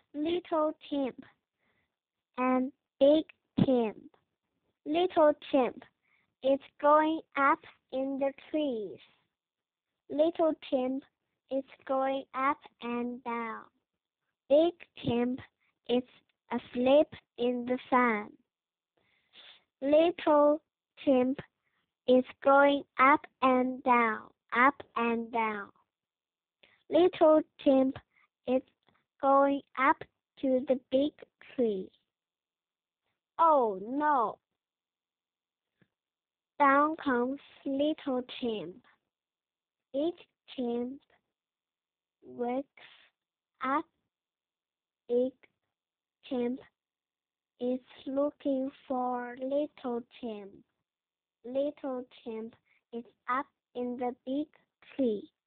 Little chimp and big chimp. Little chimp is going up in the trees. Little chimp is going up and down. Big chimp is asleep in the sun. Little chimp is going up and down, up and down. Little chimp is going up to the big tree. Oh no! Down comes little chimp. Big chimp wakes up. Big chimp is looking for little chimp. Little chimp is up in the big tree.